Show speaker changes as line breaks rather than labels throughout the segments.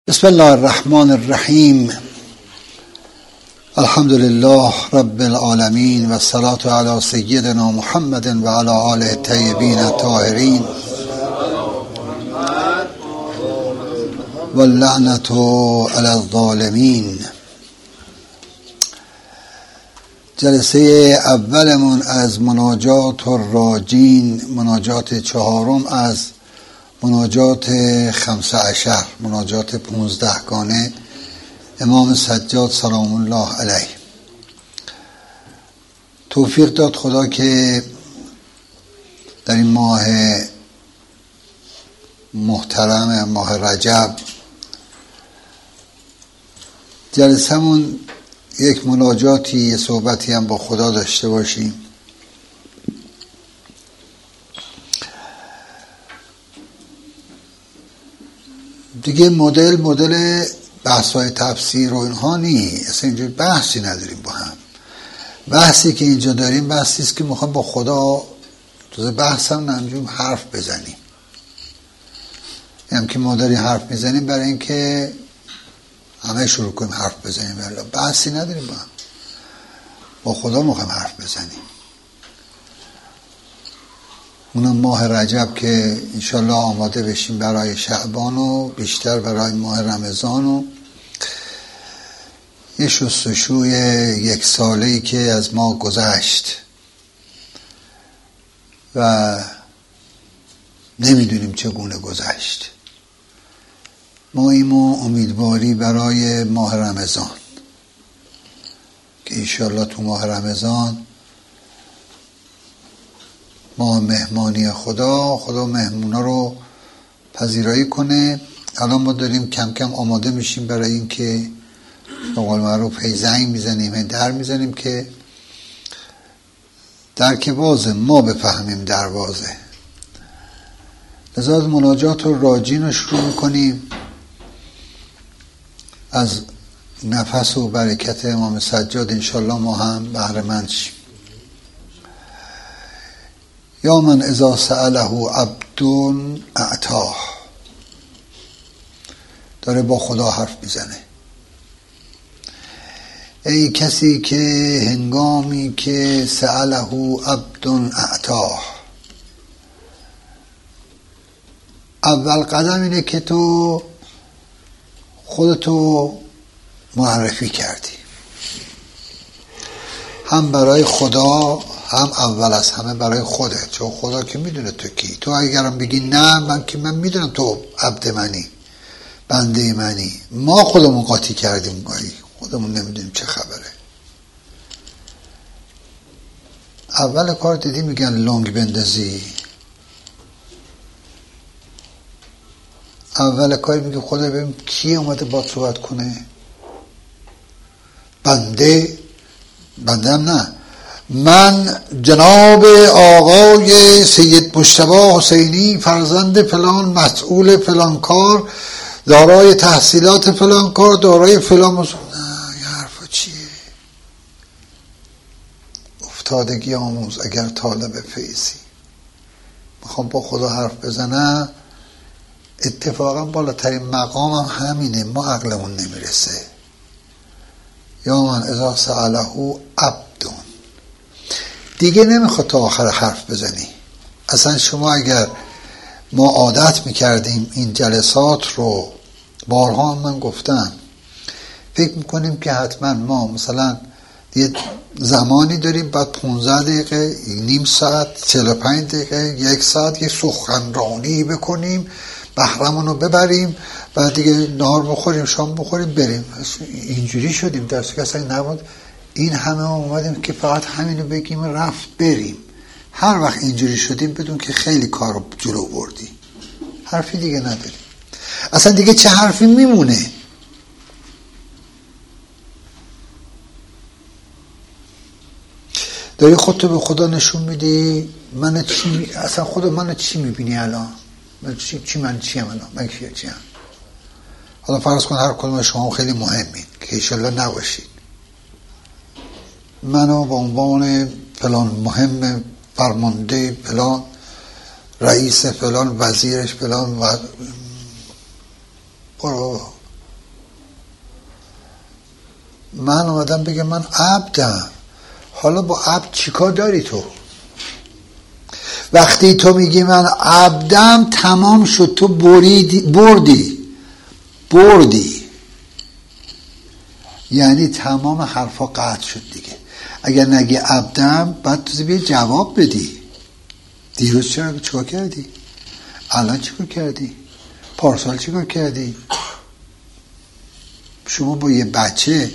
بسم الله الرحمن الرحیم. الحمد لله رب العالمین و الصلاة علی سیدنا محمد و علی آله الطیبین الطاهرین و اللعنة علی الظالمین. جلسه اولمون از مناجات الراجین، مناجات چهارم از مناجات 15، مناجات 15 گانه امام سجاد سلام الله علیه. توفیق داد خدا که در این ماه محترم، ماه رجب، جلسمون یک مناجاتی، یه صحبتی هم با خدا داشته باشیم. دیگه مدل بحث‌های تفسیر و اینها نیست، اصلا اینجا بحثی نداریم با هم. بحثی که اینجا داریم بحثی است که میخوام با خدا تو بحث هم نمی‌جویم حرف بزنیم. هم که ما داریم حرف میزنیم برای اینکه همه شروع کنیم حرف بزنیم، ولی بحثی نداریم با خدا میخوام حرف بزنیم. اونم ماه رجب که انشالله آماده بشیم برای شعبان و بیشتر برای ماه رمضان و یه شستشوی یک ساله‌ای که از ما گذشت و نمیدونیم چگونه گذشت. ما ایمو امیدواری برای ماه رمضان که انشالله تو ماه رمضان ما مهمانی خدا مهمونا رو پذیرایی کنه. الان ما داریم کم کم آماده میشیم برای این که به قول معروف زنگ میزنیم، در میزنیم که در که بازه ما بفهمیم در بازه. لذا از مناجات و راجین رو شروع میکنیم، از نفس و برکت امام سجاد انشالله ما هم بهره مند شیم. یا من اذا سأله عبد اعطاه. داره با خدا حرف میزنه. ای کسی که هنگامی که سأله عبد اعطاه، اول قدم اینه که تو خودتو معرفی کردی، هم برای خدا، هم اول از همه برای خودت، چون خدا که میدونه تو کی. تو اگرم بگی نه من میدونم تو عبد منی، بنده منی، ما خودمون قاطی کردیم، گاهی خودمون نمیدونیم چه خبره. اول کار دیدی میگن لنگ بندازی، اول کار میگه خدا ببین کی اومده باید صحبت کنه. بنده هم نه، من جناب آقای سید مجتبی حسینی، فرزند فلان، مسئول فلان کار، دارای تحصیلات فلان کار، دارای فلان نه، یه حرفا چیه؟ افتادگی آموز اگر طالب فیضی. میخوام با خدا حرف بزنم، اتفاقا بالاترین مقام هم همینه، ما عقلمون نمیرسه. یا من اذا سأله عبدون، دیگه نمیخواد تا آخر حرف بزنی. اصلا شما اگر ما عادت میکردیم این جلسات رو، بارها من گفتم، فکر میکنیم که حتما ما مثلا یه زمانی داریم، بعد 15 دقیقه، نیم ساعت، 45 دقیقه، 1 ساعت یه سخنرانی بکنیم، بهرمون رو ببریم، بعد دیگه نهار بخوریم، شام بخوریم، بریم. اینجوری شدیم، درسته که اصلا نبود. این همه ما اومدیم که فقط همینو بگیم رفت بریم. هر وقت اینجوری شدیم بدون که خیلی کار رو جلو بردی، حرفی دیگه نداریم. اصلا دیگه چه حرفی میمونه؟ داری خودتو به خدا نشون میدی. اصلا خدا منو چی میبینی الان؟ من چیم الان؟ من چیم؟ حالا فرض کن هر کدوم شما خیلی مهمین که انشالله نباشید. منو به عنوان فلان مهم، فرمانده فلان، رئیس فلان، وزیرش فلان، و برو من اومدم بگم من عبدم. حالا با عبد چیکار داری تو؟ وقتی تو میگی من عبدم تمام شد، تو بردی، یعنی تمام حرفا قطع شد دیگه. اگر نگی عبدم بعد تو بیا جواب بدی. دیروز چیکار کردی؟ الان چیکار کردی؟ پارسال چیکار کردی؟ شما با یه بچه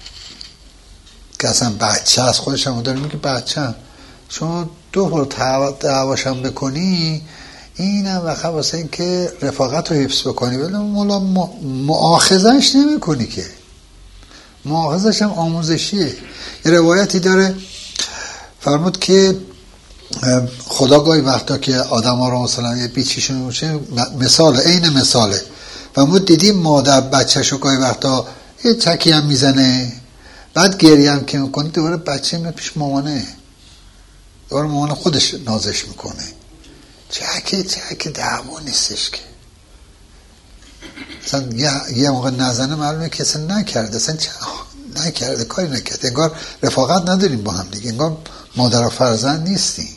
که اصلا بچه از خودش هم داره میگه بچه، شما 2 بار دعواشم بکنی اینم وقت واسه این که رفاقت رو حفظ بکنی، ولی مولا مؤاخذش نمی کنی که. مؤاخذش هم آموزشیه. یه روایتی داره فرمود که خدا گاهی وقتا که آدم ها رو مثلا یه بیچیشون میشه، عین مثاله فرمود دیدیم مادر بچه‌شو گاهی وقتا یه چکی هم میزنه، بعد گریه هم که میکنه دوباره بچه میاد پیش مامانه، دوباره مامان خودش نازش میکنه. چک دعوا نیستش که اصلا یه موقع نزنه معلومه که اصلا نکرده، اصلا نکرده، کاری نکرده، انگار رفاقت نداریم با هم دیگه، انگار مادر و فرزند نیستیم.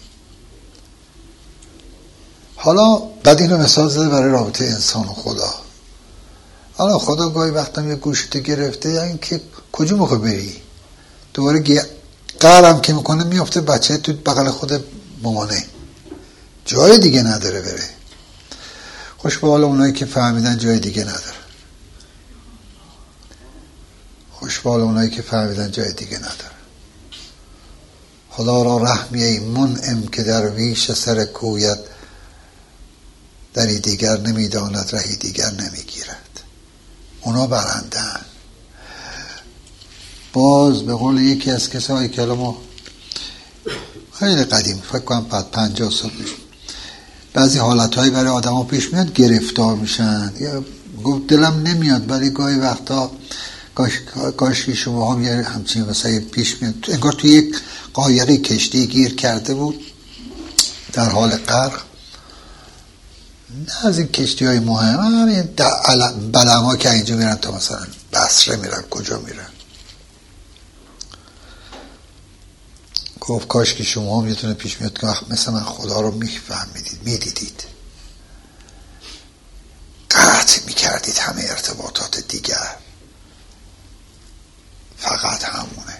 حالا بعد اینو مثال زده برای رابطه انسان و خدا. حالا خدا گاهی وقتا یه گوشتو گرفته، یعنی که کجا میخوای بری؟ دوباره قهرم که میکنه میفته بچه تو بغل خود مامانه، جای دیگه نداره بره. خوش به حال اونایی که فهمیدن جای دیگه نداره. خوش به حال اونایی که فهمیدن جای دیگه نداره. خدا را رحمی ای منعم که درویش سر کویت، دری دیگر نمیداند رهی دیگر نمیگیرد. اونا برندن. باز به قول یکی از کسایی که ما خیلی قدیم، فکر کنم بعد 50 سال پیش، بعضی حالتهایی برای آدم ها پیش میاد گرفتار میشن، یا گفت دلم نمیاد، ولی گاهی وقتا کاشکی شما هم یه همچین واسه پیش میاد، انگار توی یک قایقی کشتی گیر کرده بود در حال غرق. نه از این کشتی های مهم، همین بلم ها که اینجا میرن تا مثلا بصره میرن، کجا میرن. گفت کاش که شما هم یه تونه پیش میاد که مثل من خدا رو میفهمیدید، میدیدید، قطع میکردید همه ارتباطات دیگر، فقط همونه.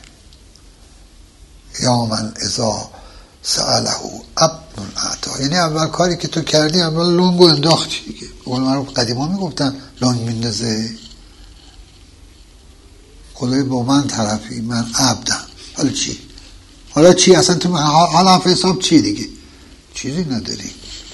یا من اذا سأله عبد اعطا، یعنی اول کاری که تو کردی اول لنگو انداختی دیگه. قول من رو قدیما میگفتن لنگ میندازه. خدای با من طرفی، من عبدم. حالا چی اصلا تو حالا حساب چی دیگه؟ چیزی نداری.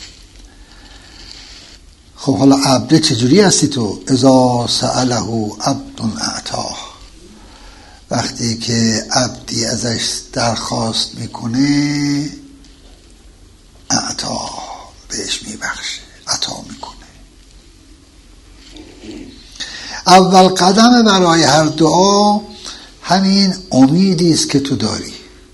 خب حالا عبد چجوری هستی تو؟ اذا سأله عبد اعطا، وقتی که عبدی ازش درخواست میکنه اعطا، بهش میبخشه، عطا میکنه. اول قدم برای هر دعا همین امیدی است که تو داری.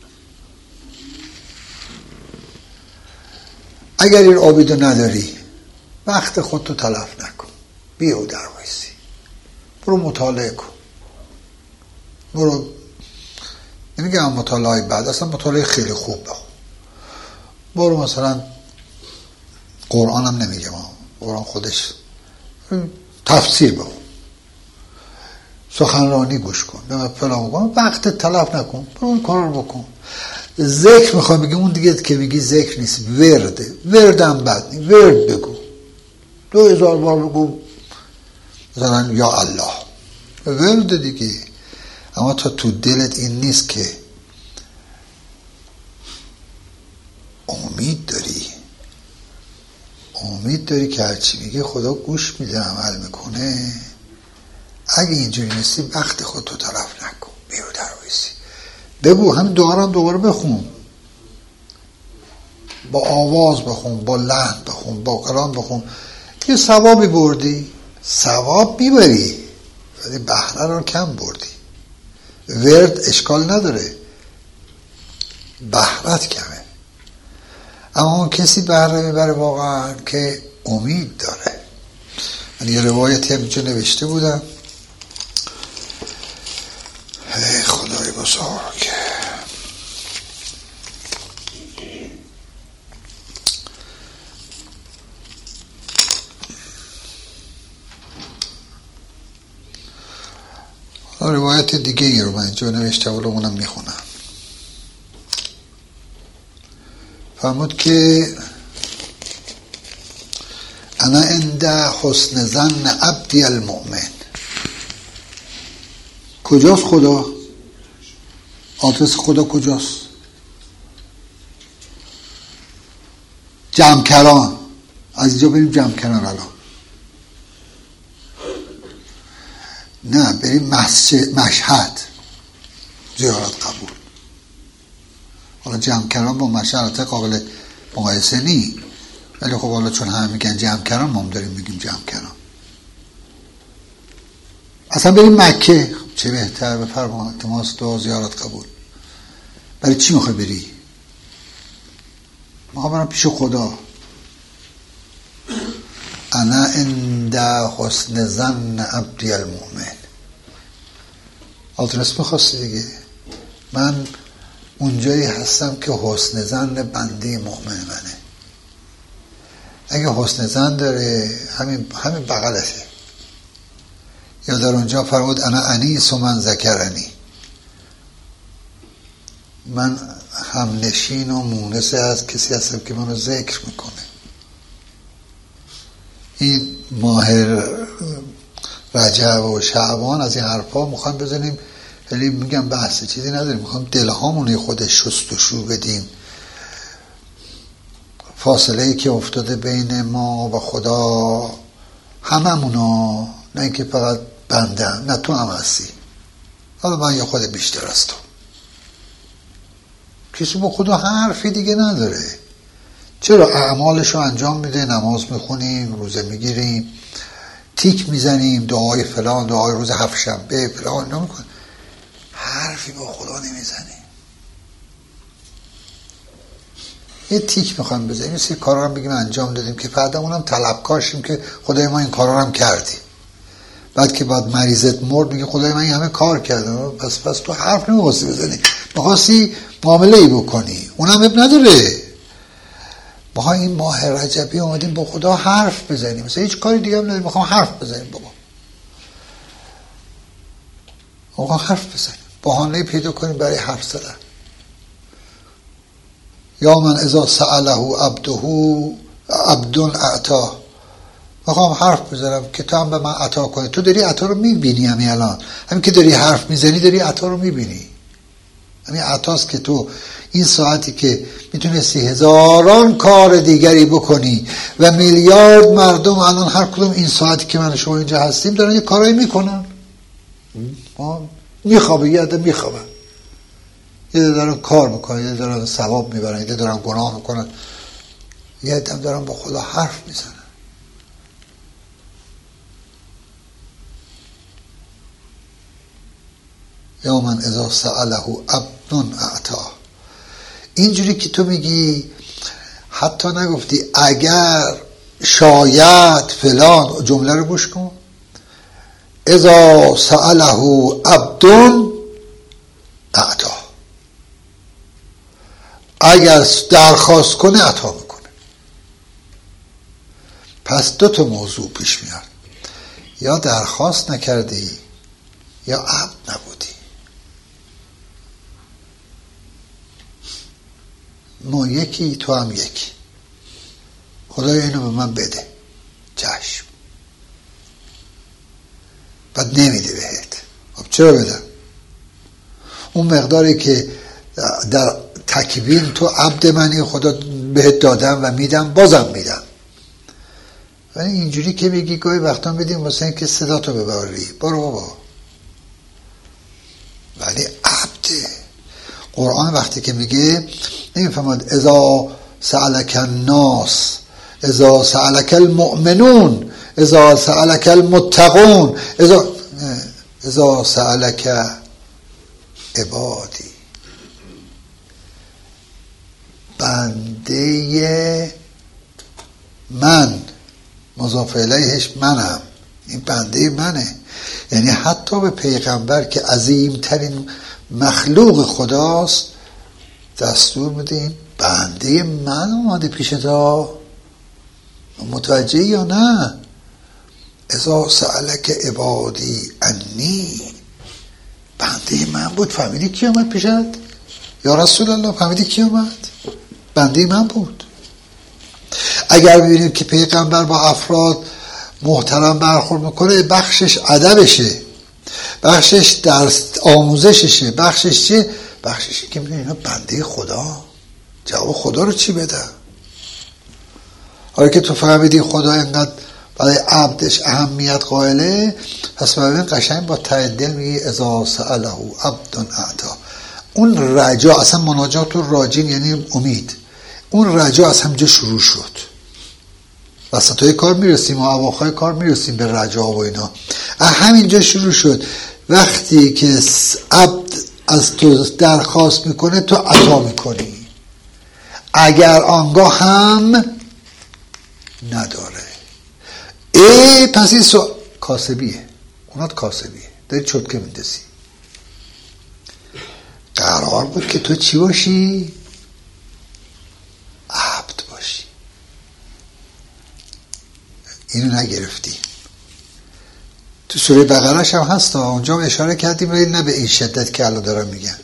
اگر این امیدو نداری وقت خودتو تلف نکن، بیا و در وایسی، برو مطالعه کن، برو، نمیگم مطالعه بعد، اصلا مطالعه خیلی خوب بخون، برو مثلا قرآن هم نمیگم، قرآن خودش تفسیر بخون، سخنرانی گوش کن، فلان کن، وقت تلف نکن، برو اون کار رو بکن. ذکر میخوام بگم، اون دیگه که میگی ذکر نیست، وردم بد نیست، ورد بگو، 2000 بار بگو مثلا یا الله، ورد دیگه. اما تو دلت این نیست که امید داری که هرچی میگه خدا گوش میده، عمل میکنه. اگه اینجوری نیستی وقت خودتو طرف نکن، بیرو در وایسی، بگو، هم دعا دوباره بخون، با آواز بخون، با لحن بخون، با کلام بخون، یه ثوابی بردی، ثواب میبری، ولی بهره رو کم بردی. ورد اشکال نداره، بهرت کمه. اما اون کسی بهره میبره واقعا که امید داره. من یه روایتی همینجا نوشته بودم، بزرگ. روایت دیگه ای رو من اینجا نوشته و اونم میخونم. فرمود که انا عند حسن ظن عبدی المؤمن. کجاست خدا؟ آدرس خدا کجاست؟ جمکران. از اینجا بریم جمکران. الان نه، بریم مشهد زیارت قبول. حالا جمکران با مشهد قابل مقایسه نی، ولی خب حالا چون همه میگن جمکران ما هم داریم میگیم جمکران. اصلا بریم مکه. چه بهتر. بفرما التماس دعا زیارت قبول. برای چی میخوای بری؟ میخوام برم پیش خدا. انا عند حسن ظن عبدی المؤمن. آدرس میخواستی دیگه. من اونجایی هستم که حسن ظن بنده مؤمن منه. اگه حسن ظن داره همین بغلته. یا در اونجا فرمود انا انیس و من ذکرنی. من همنشین و مونس از کسی هستم که منو ذکر میکنه. این ماه رجب و شعبان از این حرفا میخوایم بزنیم، ولی میگم بحث چیزی نداریم. میخوایم دلهامونی خودش شستشو بدیم. فاصله ای که افتاده بین ما و خدا هممونا، نه اینکه فقط بندم، نه تو هم هستی، حالا من یا خود بیشتر از تو. کسی با خدا حرفی دیگه نداره. چرا اعمالشو انجام میده، نماز میخونیم، روزه میگیریم، تیک میزنیم، دعای فلان، دعای روز هفت‌شنبه فلان نمیکنیم، حرفی با خدا نمیزنیم. یه تیک میخوایم بزنیم، یه سری کارا رو بگیم انجام دادیم که بعدمون هم طلبکارشیم که خدای ما این کارا رو هم کردی. بعد که بعد مریضت مرد میگه خدای من این همه کار کردم. پس تو حرف نمیخواستی بزنی، میخواستی معامله ای بکنی، اونم اب نداره. ما این ماه رجبی اومدیم با خدا حرف بزنیم، مثلا هیچ کاری دیگه هم نداریم، میخوام حرف بزنیم. بابا حرف بزنیم، بهانه پیدا کنیم برای حرف زدن. یا من اذا سأله عبد اعطاه. میخوام حرف بزنم که تو هم به من عطا کنی. تو داری عطا رو میبینی. همین الان همین که داری حرف میزنی داری عطا رو میبینی. همین عطاست که تو این ساعتی که میتونستی هزاران کار دیگری بکنی و میلیارد مردم الان هر کدوم این ساعتی که من شما اینجا هستیم دارن یه کارایی میکنن. میخوابه، یه عده میخوابن، یه عده دارن کار میکنن، یه عده دارن ثواب میبرن، یه عده دارن گناه میکنن، یه عده دارن با خدا حرف میزنن. یا من اذا سأله عبد اعطاه. اینجوری که تو میگی، حتی نگفتی اگر، شاید، فلان. جمله رو گوش کن. اذا سأله عبد اعطاه. اگر درخواست کنه عطا میکنه. پس دو تا موضوع پیش میاد، یا درخواست نکردی یا عبد نبودی. ما یکی، تو هم یکی. خدای اینو به من بده، چشم. بعد نمیده بهت. خب چرا بدم؟ اون مقداری که در تکوین تو عبد منی، خدا بهت دادم و میدم، بازم میدم. ولی اینجوری که بگی گاهی وقتا بدیم واسه این که صدا تو ببری، برو بابا. ولی عبده. قرآن وقتی که میگه، نمیفهمد اذا سألک الناس، اذا سألک المؤمنون، اذا سألک المتقون، اذا سألک عبادی. بنده من، مضاف الیهش منم، این بنده منه. یعنی حتی به پیغمبر که عظیم ترین مخلوق خداست، دستور میدیم بنده من اومده پیش تا، متوجهی یا نه؟ اذا سألک عبادی انی، بنده من بود. فهمیدی کی اومد پیشت؟ یا رسول الله فهمیدی کی اومد؟ بنده من بود. اگر ببینیم که پیغمبر با افراد محترم برخورد میکنه، بخشش ادبشه، بخشش درس آموزششه، بخشش چه؟ بخشش که میگه اینا بنده خدا، جواب خدا رو چی بدم؟ آره که تو فهمیدی خدا اینقدر برای عبدش اهمیت قائله، پس ببین قشنگ با ته دل میگی اذا سأله عبد اعطا. اون رجا، اصلا مناجات و راجین یعنی امید، اون رجا از همجا شروع شد. وسطای کار میرسیم و اواخر کار میرسیم به رجا و اینا، همینجا شروع شد. وقتی که عبد از تو درخواست میکنه تو عطا میکنی، اگر آنگاه هم نداره پس این کاسبیه، اونات کاسبیه، داری چتکه میندازی. قرار بود که تو چی باشی؟ عبد باشی. اینو نگرفتی. تو سوره بقره‌اش هم هست، اونجا هم اشاره کردیم، ولی نه به این شدت که الان دارم میگن.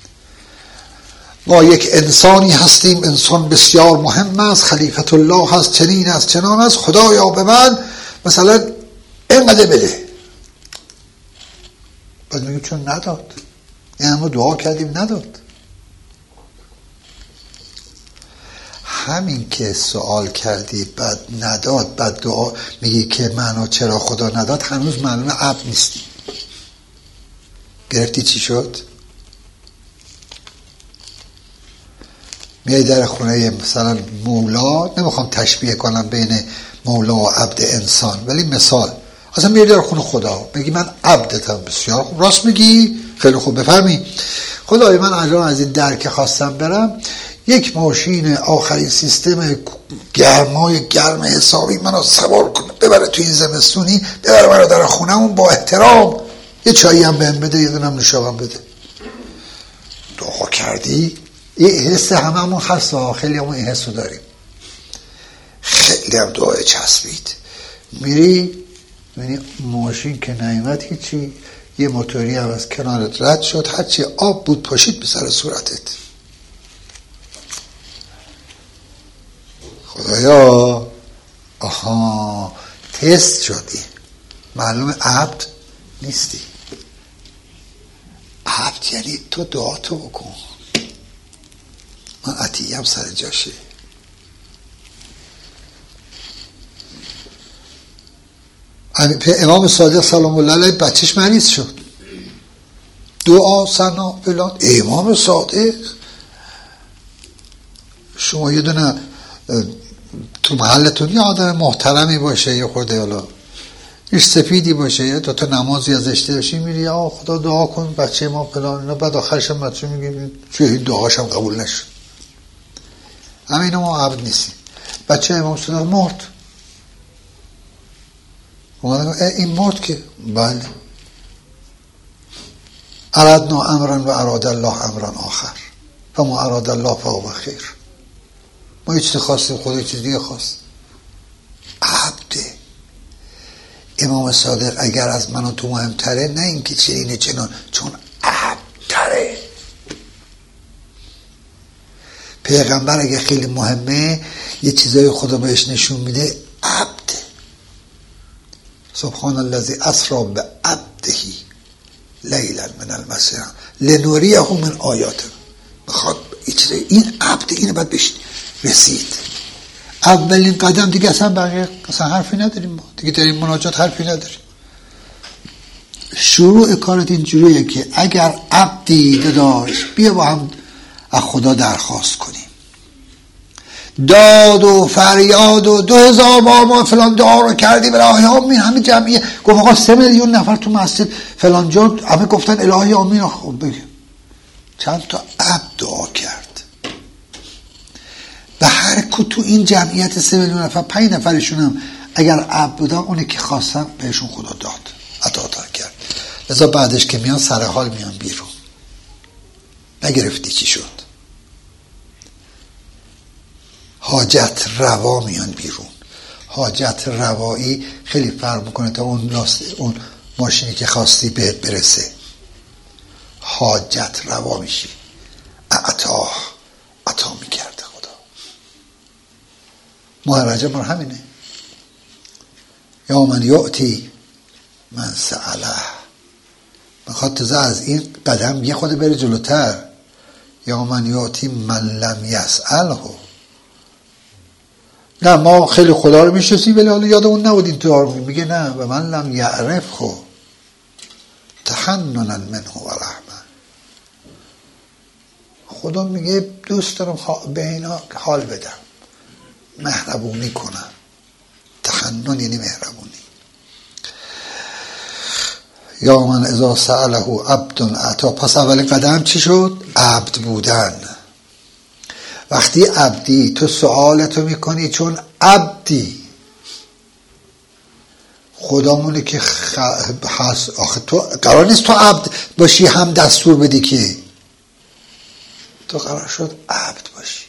ما یک انسانی هستیم، انسان بسیار مهم است، خلیفت الله هست، چنین است چنان است، خدایا به من مثلا اینقدر بده. بعد میگیم چون نداد، یعنی ما دعا کردیم نداد. همین که سوال کردی بعد نداد، بعد دعا میگی که منو چرا خدا نداد، هنوز معلومه عبد نیستی. گرفتی چی شد؟ میای در خونه مثلا مولا، نمیخوام تشبیه کنم بین مولا و عبد انسان، ولی مثال، اصلا میای در خونه خدا میگی من عبدتم. بسیار خوب، راست میگی، خیلی خوب، بفرمی خدای من الان از این در که خواستم برم، یک ماشین آخرین سیستم گرمای گرم حسابی منو سوار کنه ببره تو این زمستونی، ببره منو در خونه‌مون با احترام، یه چایی هم بهم بده، یه دونم نوشابه بده. دعا کردی؟ این حس هممون هست، خیلی همون این حسو داریم، خیلی هم دعای چسبید. میری میبینی ماشین که نیامد هیچی، یه موتوری هم از کنارت رد شد، هرچی آب بود پاشید به سر صورتت. خدایا آها تست شدی، معلومه عبد نیستی. عبد یعنی تو دعا تو بکن، من عطیه هم سر جاشه. امام صادق سلام الله علیه بچهش مریض شد، دعا سنا فلان. امام صادق، شما یه دونه تو محلتون یه آدم محترمی باشه، یه خورده حالا ایش سفیدی باشه، یه دوتا نمازی ازش داشتی، میری یا خدا دعا کن بچه ما فلان اینا، بعد آخرش هم بچه میگه چه این دعاش هم قبول نشد. همین ما عبد نیستیم. بچه امام صادق مرد، این مرد که بله، اردنا امرا و اراد الله امرا آخر فما اراد الله فهو خیر. ما یه چیزی خواستیم، خدا یه چیز دیگه خواست. عبده. امام صادق اگر از من و تو مهمتره، نه اینکه چنینه چنان، چون عبدتره. پیغمبر اگه خیلی مهمه، یه چیزای خدا بهش نشون میده، عبده. سبحان الذی اسری بعبده لیلا من المسجد لنوریه من آیاته. بخواد این عبد، اینه باید بهش رسید. اولین قدم دیگه اصلا بقیه اصلا حرفی نداریم، ما دیگه در این مناجات حرفی نداریم. شروع کارت اینجوریه که اگر عبدی داشت، بیا با هم از خدا درخواست کنیم، داد و فریاد و 2000 بار ما فلان دعا رو کردیم الهی آمین، همه جمعیه گفت آقا 3 میلیون نفر تو مسجد فلان جا همه گفتن الهی آمین. خب بگیم چند تا عبد دعا کرد؟ به هر کو تو این جمعیت 3 میلیون نفر 5 نفرشون هم اگر عبد بودن، اونه که خواستن بهشون خدا داد، عطا کرد. لذا بعدش که میان سر حال میان بیرون. نگرفتی چی شد؟ حاجت روا میان بیرون. حاجت روایی خیلی فرق میکنه تا اون ماشینی که خواستی بهت برسه. حاجت روا میشی. عطا میکرده خدا. ماه رجب مر همینه. یا من یعطی من سأله. میخواد تازه از این قدم یه خود بره جلوتر. یا من یعطی من لم یسأله. نه ما خیلی خدا رو میشناسیم ولی حالا یادمون نبود این طور. میگه نه و من لم یعرف خو تحننا منه و رحمه. خدا میگه دوست دارم به اینا حال بدم، مهربونی کنم. تحنن یعنی مهربونی. یا من اذا سأله عبد اعطا. پس اول قدم چی شد؟ عبد بودن. وقتی عبدی تو سوالتو میکنی چون عبدی. خدامونه که هست. آخه تو قرار نیست تو عبد باشی هم دستور بدی که. تو قرار شد عبد باشی.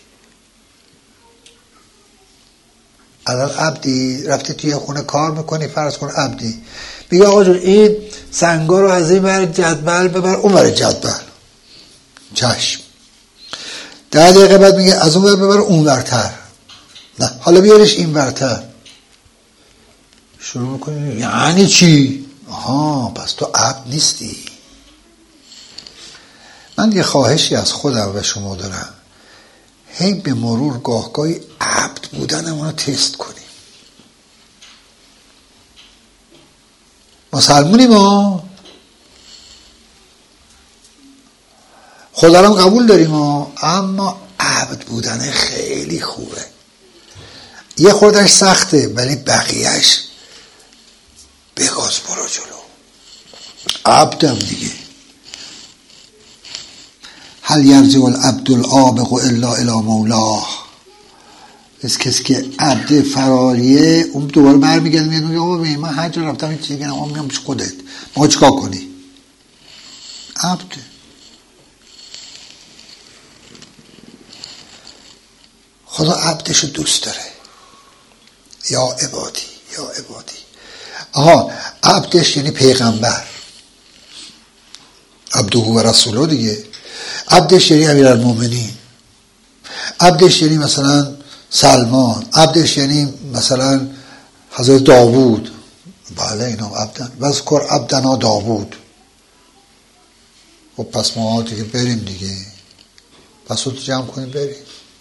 الان عبدی رفتی توی خونه کار میکنی، فرض کن عبدی، میگه آقا جون این سنگا رو از این ور جدول ببر اون ور جدول. چشم. 10 دقیقه بعد میگه از اون ور ببر اون ورتر. نه حالا بیارش این ورتر. شروع میکنی یعنی چی؟ آها پس تو عبد نیستی. من یه خواهشی از خودم و شما دارم، هی به مرور گاهگاهی عبد بودنمون رو تست کنیم. مسلمونیم ما، خدا رو قبول داریم ما، اما عبد بودن خیلی خوبه. یه خوردش سخته ولی بقیهش بگاز برو جلو. عبدم دیگه. هل یرجع العبد العابق الا الی مولاه. از کسی که عبد فراریه اون دوباره برمیگرده میگه آقا من هر جا رفتم این چیزی نگم میگم پیش خودت ما چیکار کنی؟ عبد. خدا عبدشو دوست داره. یا عبادی یا عبادی. آها عبدش یعنی پیغمبر، عبده و رسوله دیگه. عبدش یعنی امیرالمومنین، عبدش یعنی مثلا سلمان، عبدش یعنی مثلا حضرت داوود. بله اینا عبدن. وذکر عبدنا داوود. خب پس ما دیگه بریم دیگه، پس رو جمع کنیم بریم.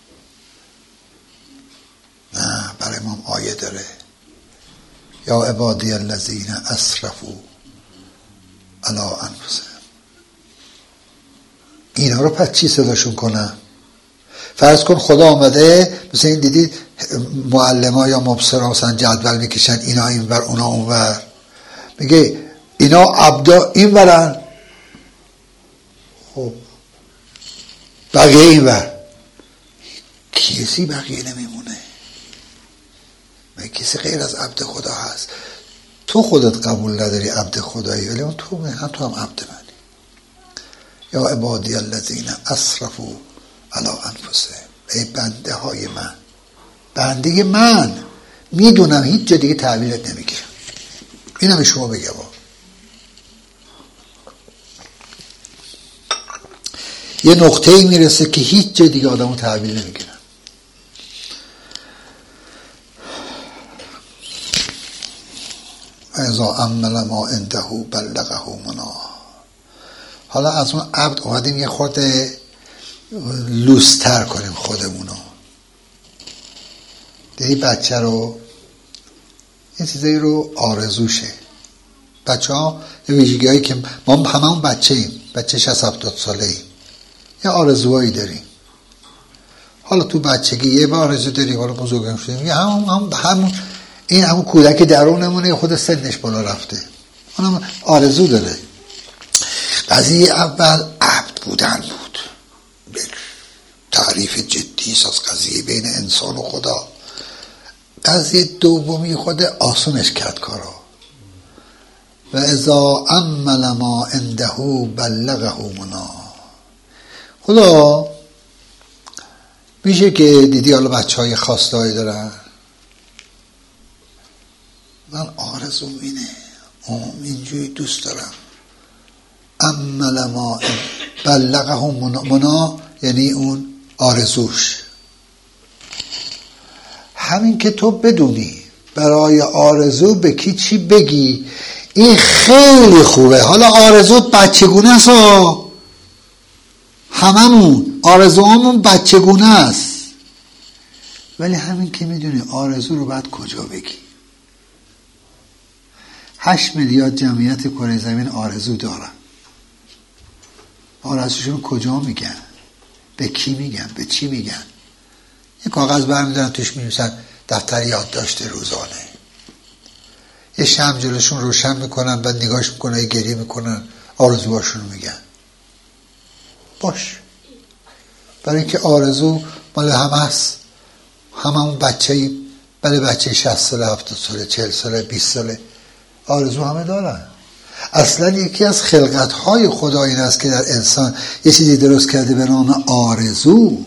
نه برای ما آیه داره. یا عبادی الذین اسرفوا علی انفسهم. اینا رو پس چی صداشون کنم؟ فرض کن خدا آمده مثل این دیدید معلم‌ها یا مبصرها مثلا جدول میکشن اینا اینور اونا اونور، میگه اینا عبدا اینورن خب بقیه اینور. کسی بقیه نمیمونه. مگه کسی غیر از عبد خدا هست؟ تو خودت قبول نداری عبد خدایی ولی اون تو هم عبد منی. یا عبادی الذین اسرفوا علی انفسهم. ای بنده های من، بنده من میدونم هیچ جا دیگه تحویلت نمیگیرم. اینم به شما بگم یه نقطه‌ای میرسه که هیچ جا دیگه آدمو تحویل نمیگیرن. اذا عمل ما عنده بلغه مناه. حالا از اون عبد اومدیم یه خورده لوستر کنیم خودمونو. دیدی بچه رو این چیزایی رو آرزوشه. بچه ها یه ویژگی هایی که ما همون بچه ایم، بچه 60-70 ساله ایم، یه آرزوهایی داریم. حالا تو بچگی یه آرزو داریم، حالا بزرگم شدیم همون کودک درونمونه خود سنش بالا رفته اونم آرزو داره. قضیه اول عبد بودن بود، تعریف جدی از قضیه بین انسان و خدا. قضیه دومی خود آسونش کرد کارا. و اذا عمل ما عنده بلغه مناه. خدا میشه که دیدی حالا بچه های خواستهایی دارن، من آرزوم اینه، اینجوری دوست دارم، عمل ما بلغه منا، یعنی اون آرزوش. همین که تو بدونی برای آرزو به کی چی بگی، این خیلی خوبه. حالا آرزو بچگونه است، هممون آرزوهامون بچگونه است، ولی همین که میدونی آرزو رو باید کجا بگی. 8 میلیارد جمعیت کره زمین آرزو دارن، آرزوشون کجا میگن، به کی میگن، به چی میگن؟ یه کاغذ برمیدارن توش می‌نویسن دفتر یادداشت روزانه، یه شمع جلوشون روشن میکنن، بعد نگاش میکنن، یه گریه میکنن، آرزوهاشون رو میگن. باش، برای اینکه آرزو مال همه هست، همون بچه‌ای، بله بچه 60 ساله، 70 ساله، 40 ساله، 20 ساله، آرزو همه دارن. اصلا یکی از خلقت‌های خدا این است که در انسان یه چیزی درست کرده به نام آرزو.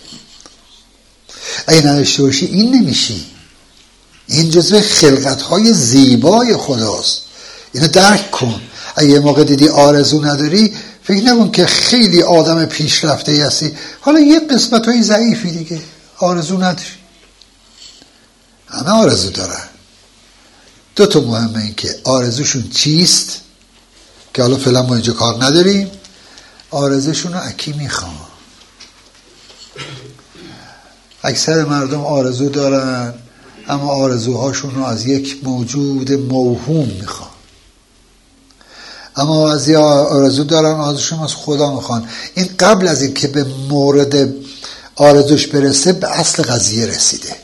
اگه نداشته باشی این نمیشی. این جزو خلقت‌های زیبای خداست، اینو درک کن. اگه یه موقع دیدی آرزو نداری، فکر نکن که خیلی آدم پیشرفته هستی، حالا یه قسمت‌های ضعیفی دیگه، آرزو نداری. همه آرزو دارن. 2 تا مهمه، این که آرزوشون چیست، که حالا فعلا ما اینجا کار نداریم، آرزوشون رو اکی میخوان. اکثر مردم آرزو دارن، اما آرزوهاشون رو از یک موجود موهوم میخوان. اما از یه آرزو دارن، آرزوشون از خدا میخوان. این قبل از این که به مورد آرزوش برسه به اصل قضیه رسیده.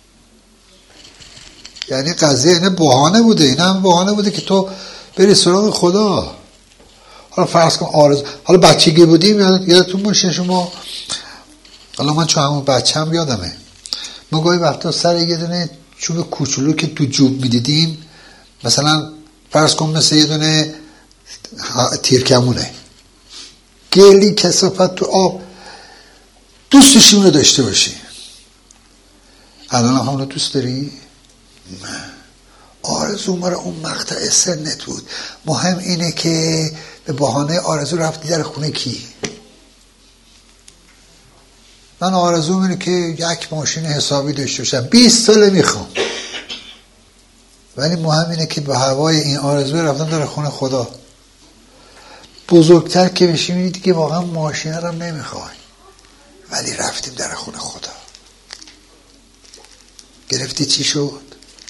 یعنی قضیه اینه بهانه بوده، این هم بهانه بوده که تو بری سراغ خدا. حالا فرض کن آرزو، حالا بچگی بودیم، یادتون باشه شما، حالا من چون همون بچه هم یادمه، ما گاهی وقتا سر یه دونه چوب کوچولو که تو جوب میدیدیم، مثلا فرض کن مثل یه دونه تیرکمونه، گلی کثافت تو آب، دوستشی اونو داشته باشی. الان هم اونو دوست داری؟ نه. آرزو ما رو اون مقطع سنت بود. مهم اینه که به بهانه آرزو رفتی در خونه کی؟ من آرزو اینه که یک ماشین حسابی داشته باشم، 20 ساله میخوام، ولی مهم اینه که به هوای این آرزو رفتم در خونه خدا. بزرگتر که بشی میدید که واقعا ماشین رو نمیخوای، ولی رفتیم در خونه خدا. گرفتی چی شد؟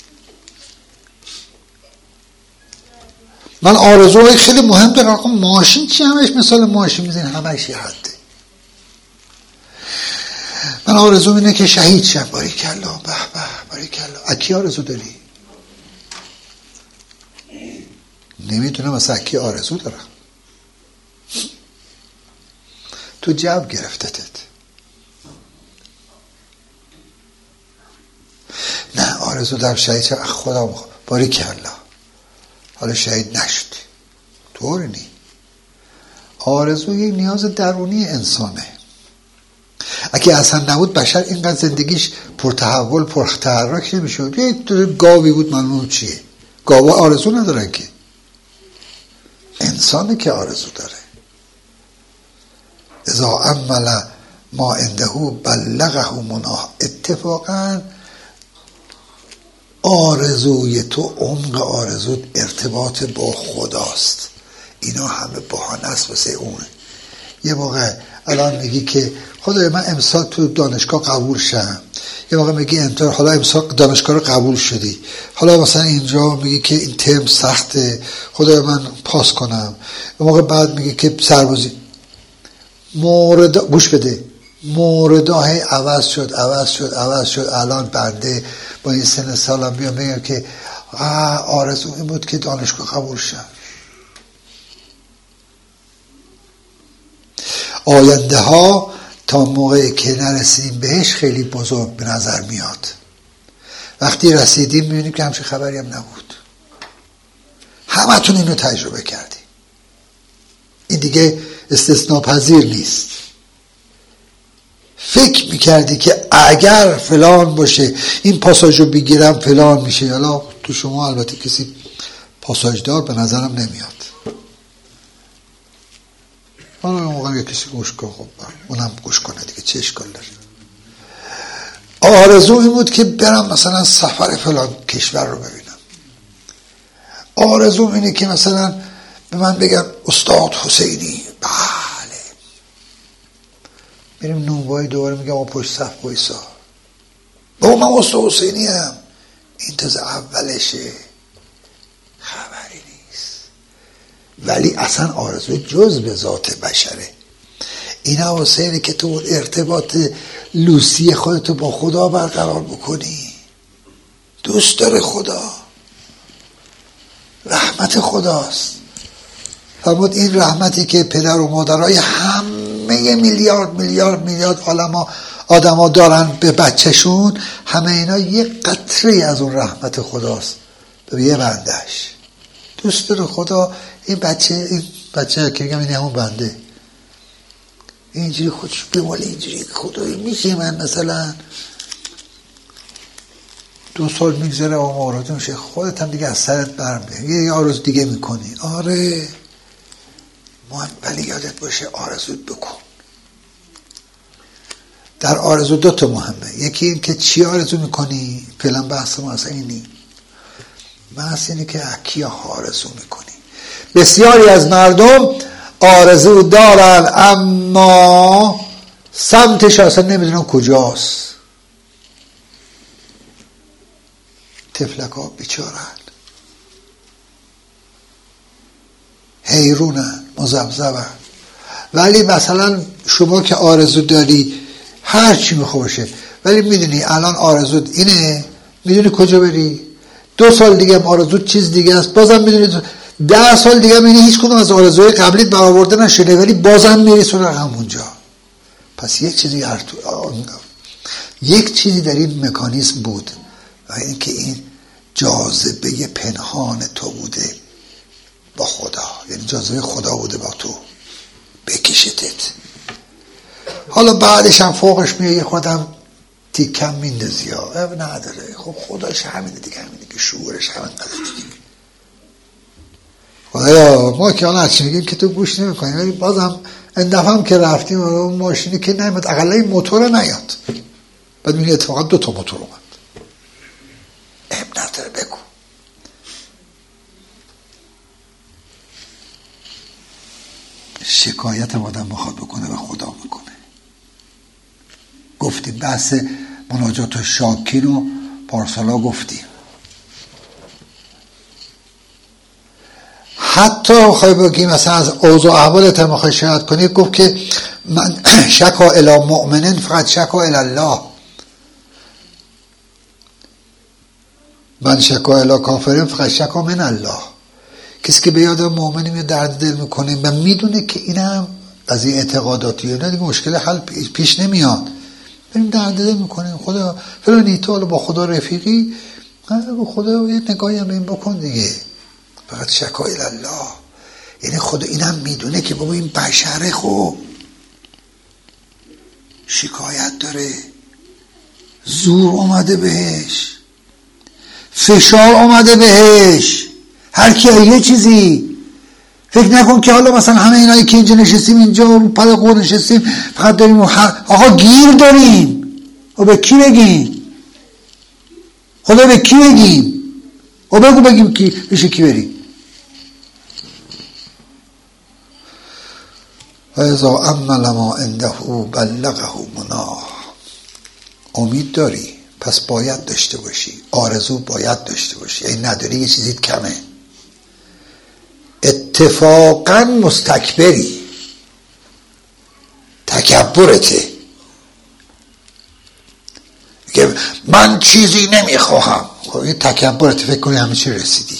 من آرزوهای خیلی مهم دارم. ماشین چی؟ همش مثال ماشین میزین، همش یه حده. من آرزو اینه که شهید شم. باریکلا، به به، باریکلا. اکی آرزو داری؟ نمیدونم مثلا اکی آرزو دارم. تو جو گرفتتت. نه آرزو دارم شهید شم، خدا میخوام. باریکلا. حالا شهید نشدی، طور نی. آرزو یک نیاز درونی انسانه. اگه اصلا نبود بشر اینقدر زندگیش پرتحول پرتحرک نمیشد. یک گاوی بود معلوم چیه. گاوا آرزو ندارن که، انسانه که آرزو داره. اذا عمل ما عنده بلغه مناه. اتفاقا آرزوی تو، عمق آرزوت ارتباط با خداست. اینا همه بهانه است واسه اون. یه موقع الان میگی که خدای من امسال تو دانشگاه قبول شم، یه موقع میگی انتر، حالا امسال دانشگاه رو قبول شدی، حالا مثلا اینجا میگی که این ترم سخته، خدای من پاس کنم. یه موقع بعد میگی که سربازی. مورد گوش بده، موردها عوض شد. الان بنده با این سن سالم بیام بگم که آرزو این بود که دانشگاه قبول شم. آینده ها تا موقعی که نرسیدیم بهش خیلی بزرگ به نظر میاد. وقتی رسیدیم میبینیم که همچه خبری هم نبود. همتون اینو تجربه کردیم. این دیگه استثناء پذیر نیست. فکر میکردی که اگر فلان باشه این پاساژو بگیرم فلان میشه. حالا تو شما البته کسی پاساژدار به نظرم نمیاد. حالا موقع کسی گوش کن، خب اونم گوش کنه دیگه، چه اشکال داره. آرزو این بود که برم مثلا سفر فلان کشور رو ببینم. آرزو اینه که مثلا به من بگم استاد حسینی، بله میریم نونوایی دوباره میگم ما پشت صف وایسا، بابا من استاد حسینی هم. این تازه اولشه، خبری نیست. ولی اصلا آرزو جز به ذات بشره. این حسینی که تو ارتباط لوسی خودتو با خدا برقرار بکنی. دوست داره خدا، رحمت خداست. فرمود این رحمتی که پدر و مادرای همه میلیارد آدم ها دارن به بچهشون، همه اینا یه قطره از اون رحمت خداست به یه بندش. دوست داره خدا این بچه که میگم این همون بنده اینجوری خودش بماله، اینجوری خدایی میشه من مثلا 2 سال میگذره و آرزو میشه، خودت هم دیگه از سرت برمیاد یه آرزو دیگه میکنی. آره ولی یادت باشه آرزوت بکن. در آرزو 2 تا مهمه. یکی این که چی آرزو میکنی، فعلا بحث ما اصلا اینی، بحث اینه که کیا آرزو میکنی. بسیاری از مردم آرزو دارن اما سمتش اصلا نمیدونن کجاست. طفلک ها بیچارن، حیرونن، مذبذبن. ولی مثلا شما که آرزو داری هر چی میخواه باشه، ولی میدونی الان آرزوت اینه، میدونی کجا بری. 2 سال دیگه هم آرزوت چیز دیگه است، بازم میدونی 10 سال دیگه میدونی هیچ کدوم از آرزوهای قبلیت برآورده نشده، ولی بازم میرسونه همونجا. پس یک چیزی در این مکانیزم بود و اینکه این جاذبه پنهان تو بوده با خدا، یعنی جاذبه خدا بوده با تو بکشتت. حالا بعدش هم فوقش میگه خودم تیکم میندازی ها، نداره. خب خداش همینه دیگه، همینه که شعورش همینقدر دیگه. خدایا ما که حالا هرچی میگیم که تو گوش نمیکنی، ولی بازم این دفعه هم که رفتیم اون ماشینی که نمیاد اقلا این موتور نیاد، بعد میگه اتفاقا 2 تا موتور اومد. نداره بگو. شکایت آدم بخواد بکنه به خدا میکنه. گفتیم بحث مناجات شاکین رو پارسالا گفتیم. حتی خواهی بگیم مثلا از اوضاع احوالت هم خواهی شاید کنی، گفت که من شکا الی مؤمنین فقط شکا الی الله، من شکا الی کافرین فقط شکا من الله. کسی که به یاد مؤمنی می درد دل میکنه و میدونه که اینم از این اعتقاداتیه، نه دیگه مشکل حل پیش نمیاد، بریم درد دل میکنیم. خدا فلانی تو با خدا رفیقی، با خدا یه نگاهی هم این بکن دیگه. فقط شکا الی الله، یعنی خدا اینم میدونه که بابا این بشره خوب شکایت داره، زور اومده بهش، فشار اومده بهش، هر کی یه چیزی. فکر نکن که حالا مثلا همه اینایی که اینجا نشستیم، اینجا رو پل قور نشستیم، فقط داریم آقا گیر داریم. و به کی بگیم؟ خدا به کی بگیم؟ و بگو بگیم کی بشه کی بریم. و اذا عمل ما عنده بلغه مناه. امید داری پس باید داشته باشی، آرزو باید داشته باشی، این نداری یه چیزیت کمه. اتفاقا مستکبری، تکبرته که من چیزی نمیخواهم. خب این تکبرته، فکر کنی همه چی رسیدی.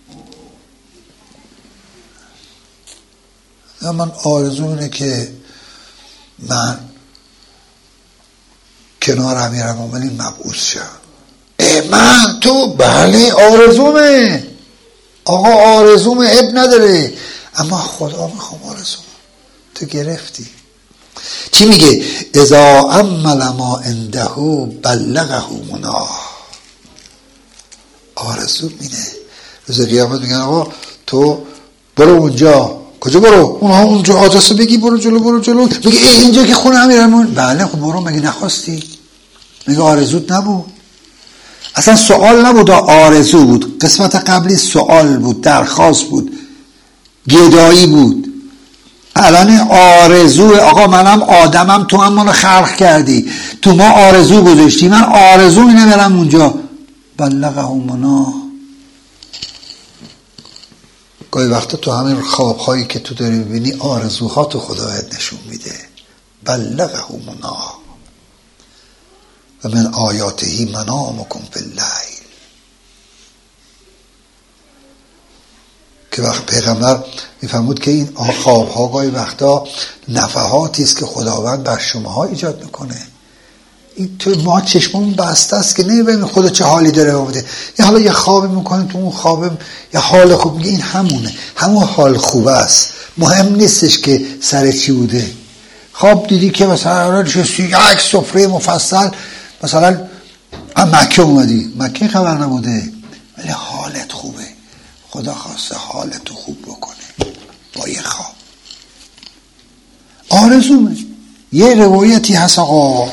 من آرزو اینه که من کنار امیرالمومنین مبعوث شم. من تو بله آرزومه آقا، آرزومه، اب نداره، اما خدا میخوام آرزوم. تو گرفتی چی میگه؟ اذا عمل ما عنده بلغه مناه. آرزو میده. روز قیامت میگن آقا تو برو اونجا. کجا برو؟ اونها اونجا آدرسو بگی، برو جلو. میگه اینجا که خونه امیرالمومنین. بله خب برو، مگه نخواستی؟ میگه آرزوت نبود. اصلا سوال نبود، آرزو بود. قسمت قبلی سوال بود، درخواست بود، گدایی بود. الان آرزو. آقا منم آدمم، تو هم منو خلق کردی، تو ما آرزو گذاشتی، من آرزو اینه برم اونجا. بلغه مناه. گاهی وقتا تو همین خوابهایی که تو داری میبینی آرزوها تو خدایت نشون میده. بلغه مناه و من آیاته منامکم فی اللیل. که وقت پیغمبر میفرمود که این خوابها گاهی وقتا نفحاتی است که خداوند بر شماها ایجاد میکنه. این تو ما چشممون بسته است که نمی‌بینیم خدا چه حالی داره بوده. یا حالا یه خوابی میکنیم، تو اون خواب یه حال خوب، میگه این همونه، همون حال خوبه است، مهم نیستش که سر چی بوده. خواب دیدی که مثلا نشستی یک سفره مفصل، مثلا مکه اومدی، مکه خبر نبوده، ولی حالت خوبه، خدا خواسته حالتو خوب بکنه با یه خواب. آرزومه. یه روایتی هست آقا،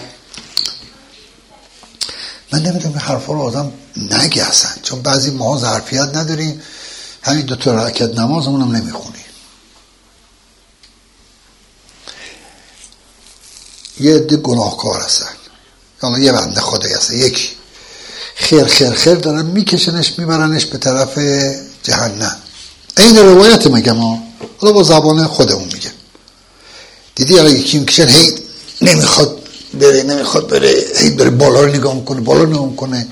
من نمیدونم حرفا رو آدم نگه اصلا، چون بعضی ماها ظرفیت نداریم، همین 2 رکعت نمازمون هم نمیخونیم. یه عده گناهکار هستن، یعنی یه بنده خدایی هستن، یکی خیر دارن میکشنش میبرنش به طرف جهنم. این روایت میگم ها، حالا با زبان خودمون میگم. دیدی حالا یکی میکشن هی نمیخواد بره، هی بره بالا رو نگاه میکنه،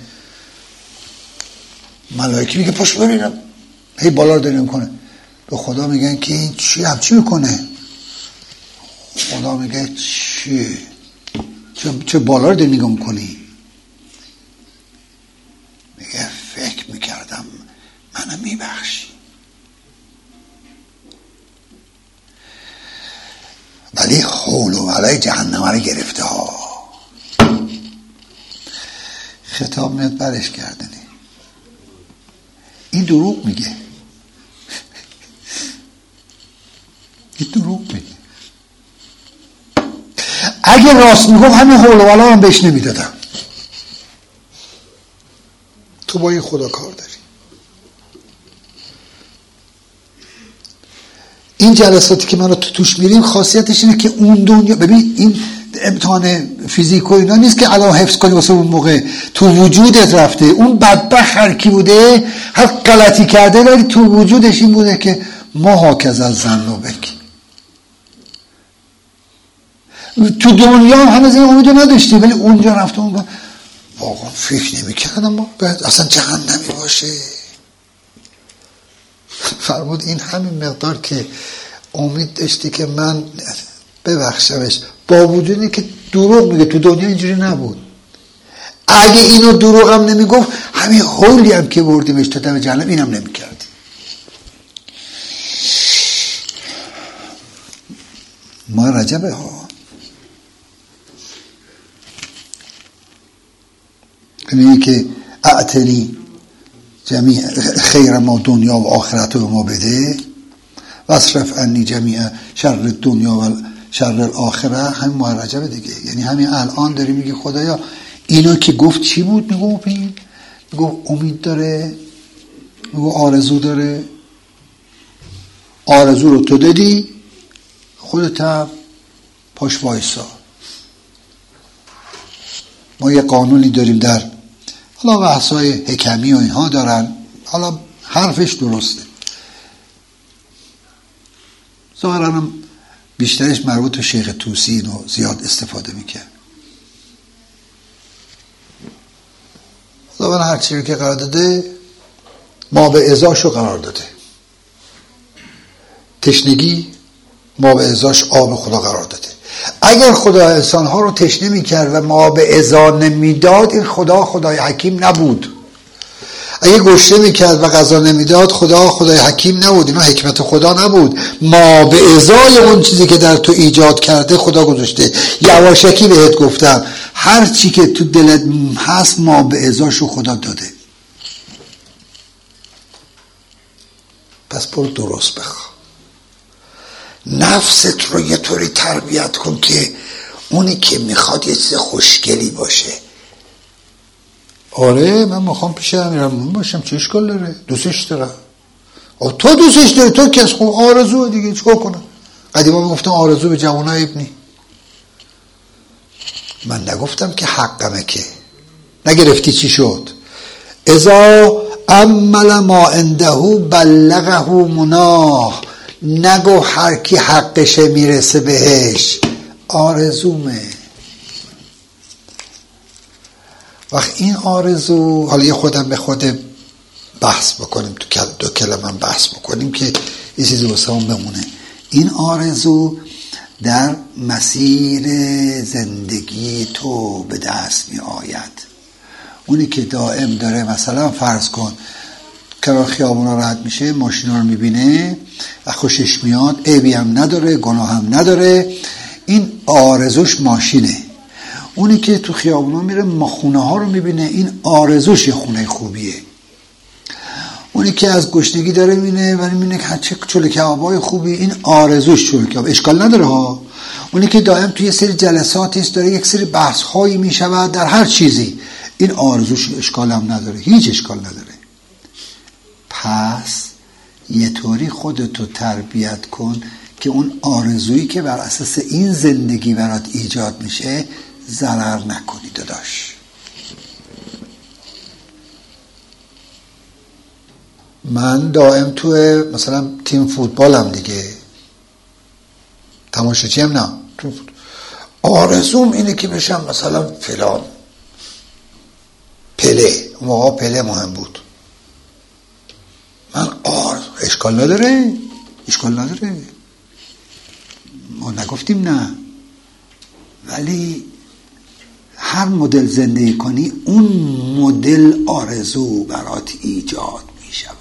ملائکه میگه پاش برینم، هی بالا رو نگاه میکنه. به خدا میگن که این چی میکنه؟ خدا میگه چه بالا رو نگاه میکنی؟ میگه فکر میکردم منو میبخشی، ولی حول و ولای جهنم رو گرفته ها. خطاب میاد برش کردنی، این دروغ میگه. این دروغ میگه. اگه راست میگفت همین حول و ولا هم بهش نمیدادم. تو با این خدا کار داری. این جلساتی که من رو توش میریم خاصیتش اینه که اون دنیا، ببین این امتحان فیزیک و اینا نیست که الان حفظ کنی واسه اون موقع، تو وجودت رفته. اون بدبخت هر کی بوده، هر غلطی کرده، ولی تو وجودش این بوده که ما هاکذا الظنوبک. تو دنیا هنوز این امیدو نداشتی، ولی اونجا رفته اون واقعا فکر نمی کردم اصلا جهنمی باشه. فرمود این همین مقدار که امید داشتی که من ببخشمش، با وجودی که دروغ میگه، تو دنیا اینجوری نبود. اگه اینو دروغ هم نمیگفت، همین حولی هم که بردیمش تا دم جهنم اینم نمیکرد. ما رجبه ها، اینه که اعتنی جمیع خیر ما دنیا و آخرت رو ما بده، واصرف عنی جمیع شر دنیا و شر الاخره. همین ماه رجب دیگه، یعنی همین الان داری میگی خدایا اینو که گفت چی بود؟ میگو امید داره، میگو آرزو داره. آرزو رو تو دادی، خودت هم پاش وایسا. ما یه قانونی داریم، در حالا بحثای حکمی و اینها دارن، حالا حرفش درسته، ظاهرا هم بیشترش مربوط به شیخ طوسی اینو زیاد استفاده میکرد. ظاهرا هر چیزی که قرار داده ما به ازاشو قرار داده. تشنگی ما به ازاش آب خدا قرار داده. اگر خدا انسانها رو تشنه میکرد و ما به ازا نمیداد، این خدای حکیم نبود. اگه گشنه میکرد و غذا نمیداد خدای حکیم نبود، اینا حکمت خدا نبود، ما به ازای اون چیزی که در تو ایجاد کرده خدا گذاشته. یواشکی بهت گفتم هر چی که تو دلت هست ما به ازاشو خدا داده. پس برو درست بخواه، نفست رو یه طوری تربیت کن که اونی که میخواد یه چیز خوشگلی باشه. آره من میخوام پیش امیرالمومنین باشم، چه اشکال داره؟ دوستش دارم. تو دوستش داری، تو کس خوب آرزو دیگه چیکار کنم؟ قدیما میگفتم آرزو به جوانای ابنی. من نگفتم که حقمه، که نگرفتی چی شد؟ اذا عمل ما عنده بلغه مناه، نگو هر کی حقشه میرسه بهش، آرزومه. وقت این آرزو، حالا یه خودم به خود بحث بکنیم، تو دو کلمه بحث بکنیم که یه چیزی واسه هم بمونه. این آرزو در مسیر زندگی تو به دست می آید. اونی که دائم داره مثلا فرض کن کنار خیابونا راحت میشه، ماشینا رو میبینه و خوشش میاد، عیبی هم نداره، گناه هم نداره، این آرزوش ماشینه. اونی که تو خیابونا میره خونه ها رو میبینه، این آرزوش یه خونه خوبیه. اونی که از گشنگی داره مینه ولی مینه چه چوله کبابای خوبی، این آرزوش چوله کباب، اشکال نداره ها. اونی که دائم توی یه سری جلساتی است، داره یک سری بحث هایی میشود در هر چیزی، این آرزوش اشکال هم نداره، هیچ اشکال نداره. پس یه طوری خودتو تربیت کن که اون آرزویی که بر اساس این زندگی برات ایجاد میشه ضرر نکنی داداش. من دائم تو مثلا تیم فوتبالم دیگه، تماشاچی هم نه، آرزوم اینه که بشم مثلا فلان پله. اون موقع پله مهم بود. من اشکال نداره، اشکال نداره، ما نگفتیم نه، ولی هر مدل زندگی کنی اون مدل آرزو برات ایجاد می شود.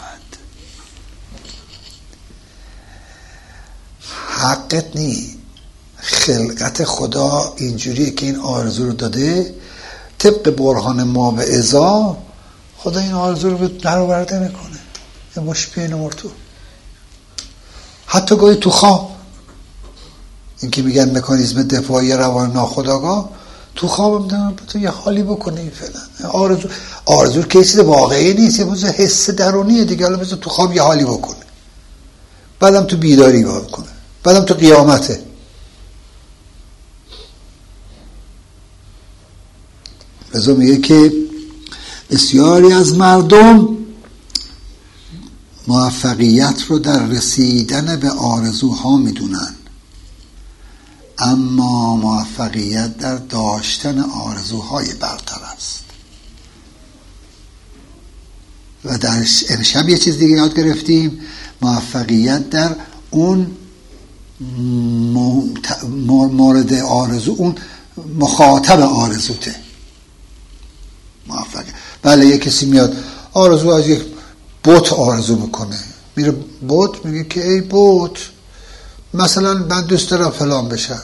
حقت نی، خلقت خدا اینجوریه که این آرزو رو داده. طبق برهان ما به ازا خدا این آرزو رو در آورده میکنه، یه مش پی نمور تو. حتی گاهی تو خواب، این که میگن مکانیزم دفاعی روان ناخودآگاه، تو خواب میدونم تو یه حالی بکنی فعلا. آرزو که چیز واقعی نیست، یه حس درونیه دیگه. حالا بذار تو خواب یه حالی بکنه، بعدم تو بیداری بکنه، بعدم تو قیامته. رضا میگه که بسیاری از مردم موفقیت رو در رسیدن به آرزوها میدونن، اما موفقیت در داشتن آرزوهای برتر است. و در امشب یه چیز دیگه یاد گرفتیم، موفقیت در اون مورد آرزو، اون مخاطب آرزوته. موفقیت، بله یه کسی میاد آرزو از یک بوت آرزو میکنه، میره بوت میگه که ای بوت مثلا من دوست دارم فلان بشن.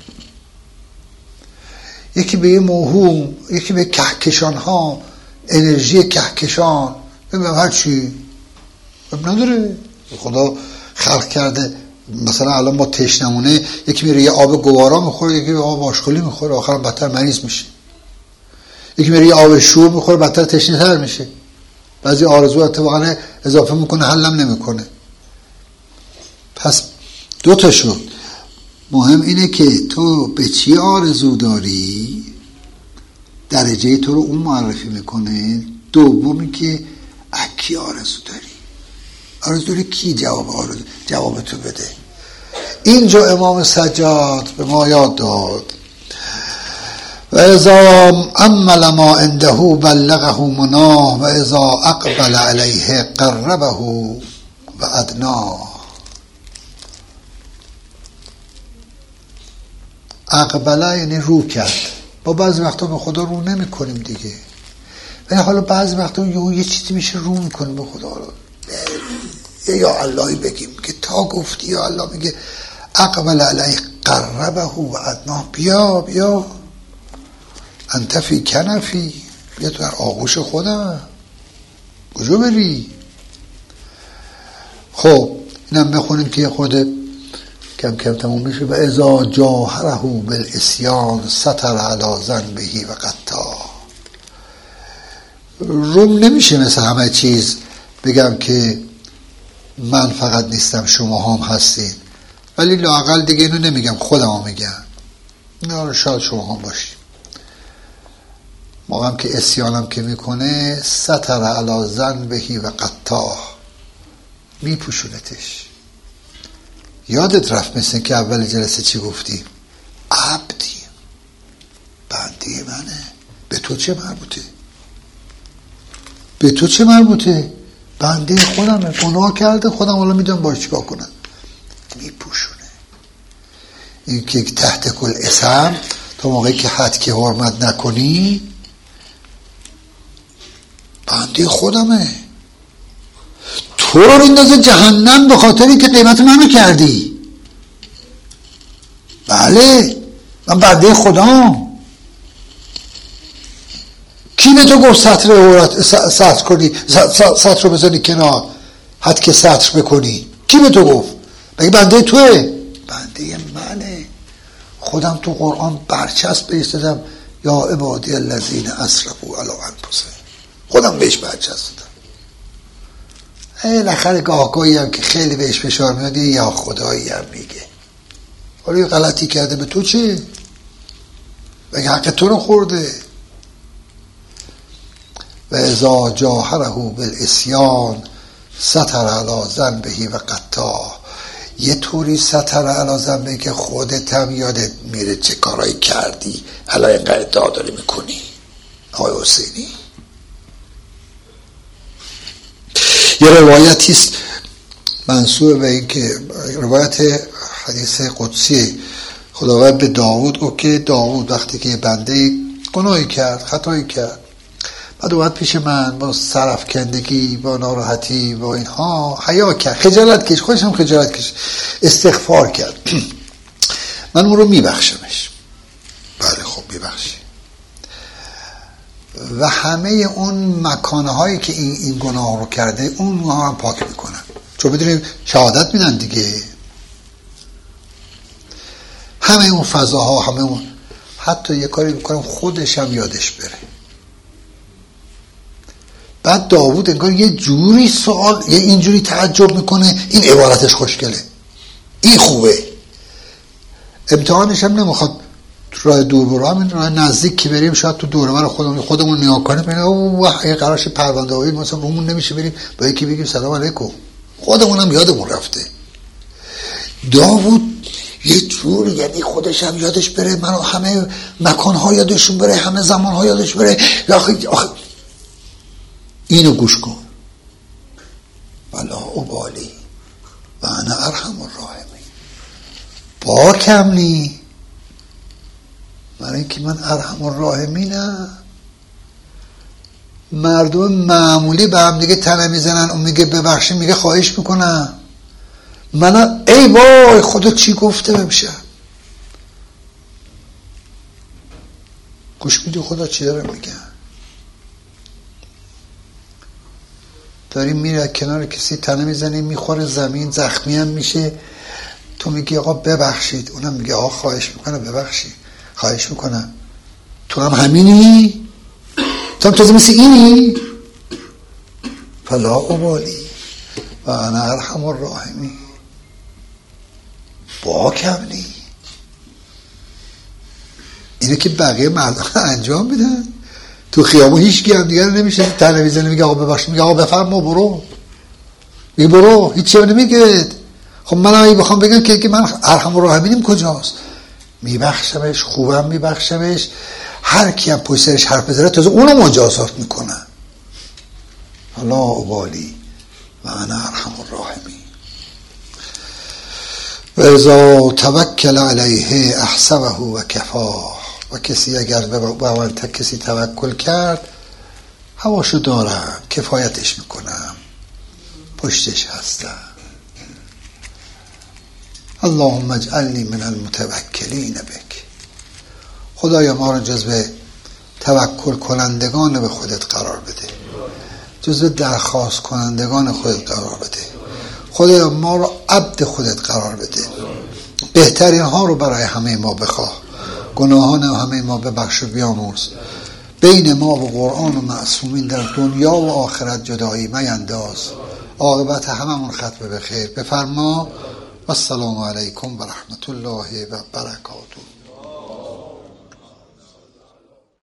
یکی به یه موهوم، یکی به کهکشان ها، انرژی کهکشان، ببینم هر چی نداره، خدا خلق کرده. مثلا الان ما تشنمونه، یکی میره یه آب گوارا میخوره، یکی آب آشغالی میخوره، آخرم بدتر مریض میشه. یکی میره یه آب شور میخوره، بدتر تشنه تر میشه. بعضی آرزو اتفاقا اضافه میکنه، حلم نمیکنه. پس دو تا شد. مهم اینه که تو به چی آرزو داری، درجه تو رو اون معرفی میکنه. دومی که اکی آرزو داری، آرزو داری کی جواب تو بده. اینجا امام سجاد به ما یاد داد و اذا عمل ما عنده بلغه مناه و اذا اقبل علیه قربه و ادناه. اقبله یعنی رو کرد. با بعضی وقتا به خدا رو نمی کنیم دیگه، ولی حالا بعضی وقتا یه چیزی میشه رو میکنه به خدا، یا اللهی بگیم که تا گفتی یا الله میگه اقبل علیه قربه و ادنا، بیا انت فی کنفی، بیا تو در آغوش خودم، کجا بری؟ خب اینم بخونیم که خود کم کم تموم میشه. و اذا جاهره بالعصیان ستر علی ذنبه و قطع. روم نمیشه مثل همه چیز بگم که من فقط نیستم شما هم هستید، ولی لااقل دیگه اینو نمیگم، خودم میگم، نه شاید شما هم باشید. موقعم که عصیانم که میکنه ستر علی ذنبه و قطع، میپوشونتش. یادت رفت مثل که اول جلسه چی گفتیم؟ عبدی، بنده منه، به تو چه مربوطه؟ به تو چه مربوطه؟ بنده خودمه، گناه کرده، خودم حالا میدونم باید چیکار کنم. میپوشونه. این که تحت کل اسم، تا موقعی که حد که حرمت نکنی، بنده خودمه، تو رو بندازه جهنم به خاطر اینکه قیمت منو کردی. بله من بنده خدام. کی به تو گفت سطر کنی، سطر رو بزنی کنار، حد که سطر بکنی؟ کی به تو گفت؟ بگی بنده توه؟ بنده منه. خودم تو قرآن برچسب بایستادم، یا عبادی الذین اسرفوا علی انفسهم، خودم بهش برچسب دادم. بالاخره گاهگاهی هم که خیلی بهش فشار میاد یا خدایی هم میگه حالا یه غلطی کرده، به تو چه؟ بگه حق تو رو خورده. و اذا جاهره بالعصیان ستر علی ذنبه و قطع. یه طوری ستر علی ذنبه که خودت هم یادت میره چه کارایی کردی، الان اینقدر ادعا داری میکنی. آقای حسینی یه روایتیست منسوب به این که روایت حدیث قدسی خداوند به داوود گفت که داوود وقتی که بنده گناهی کرد، خطایی کرد، بعد اومد پیش من با سرفکندگی، با ناراحتی، با اینها حیا کرد، خجالت کش، خودش هم خجالت کش، استغفار کرد، من اون رو میبخشمش. بله خب میبخشی. و همه اون مکانهایی که این گناه رو کرده اون هم پاک میکنن، چون بدونیم شهادت میدن دیگه. همه اون فضاها، همه اون، حتی یه کاری میکنم خودش هم یادش بره. بعد داوود انگار یه جوری سوال، یه اینجوری تعجب میکنه، این عبارتش خوشگله، این خوبه. امتحانش هم نمیخواد راه دور برو، همین راه نزدیک که بریم شاید تو دوره بر خودمون نگاه کنیم ببینیم اوه یه قراش پرونده هایی مثلا رومون نمیشه بریم با یکی بگیم سلام علیکم، خودمونم یادمون رفته. داوود یه جوری، یعنی خودش هم یادش بره، منو همه مکانها یادشون بره، همه زمانها یادش بره. آخه اینو گوش کن. ولا ابالی و انا ارحم الراحمین. باکم نی برای اینکه من ارحم الراحمینم. مردم معمولی به هم دیگه تنه میزنن، اون میگه ببخشید، میگه خواهش میکنم. من ای وای خدا چی گفته بمشه. گوش میدی خدا چی داره میگه؟ داری میره کنار کسی تنه میزنی، میخوره زمین، زخمی هم میشه، تو میگی آقا ببخشید، اونم میگه آقا خواهش میکنم ببخشید، خواهش میکنم. تو هم همینی؟ تو هم تازه مثل اینی؟ فلا ابالی و انا ارحم الراحمین. باکم نی. اینه که بقیه مردم انجام میدن. تو خیابون هیچ کی هم دیگه نمیشه تنه میزنه میگه آقا ببخشید، میگه آقا بفرما برو، میگه برو، هیچ چیزی نمیگه. خب من اگه بخوام بگم که من ارحم الراحمینم کجاست؟ میبخشمش، خوبم میبخشمش. هر کی هم پشت سرش حرف بزنه تازه اونو مجازات میکنن. لا ابالی و انا ارحم الراحمین. و اذا توکل علیه احسبه و کفاه. و کسی اگر به من کسی توکل کرد هواشو دارم، کفایتش میکنم، پشتش هستم. اللهم اجعلنی من المتوکلین بک. خدایا ما رو جزو توکل کنندگان به خودت قرار بده، جزو درخواست کنندگان خودت قرار بده. خدایا ما رو عبد خودت قرار بده، بهترین ها رو برای همه ما بخواه، گناهان همه ما ببخش و بیامرز. بین ما و قرآن و معصومین در دنیا و آخرت جدایی مینداز. عاقبت هممون ختم به خیر بفرما. و السلام علیکم و رحمت الله و برکاته.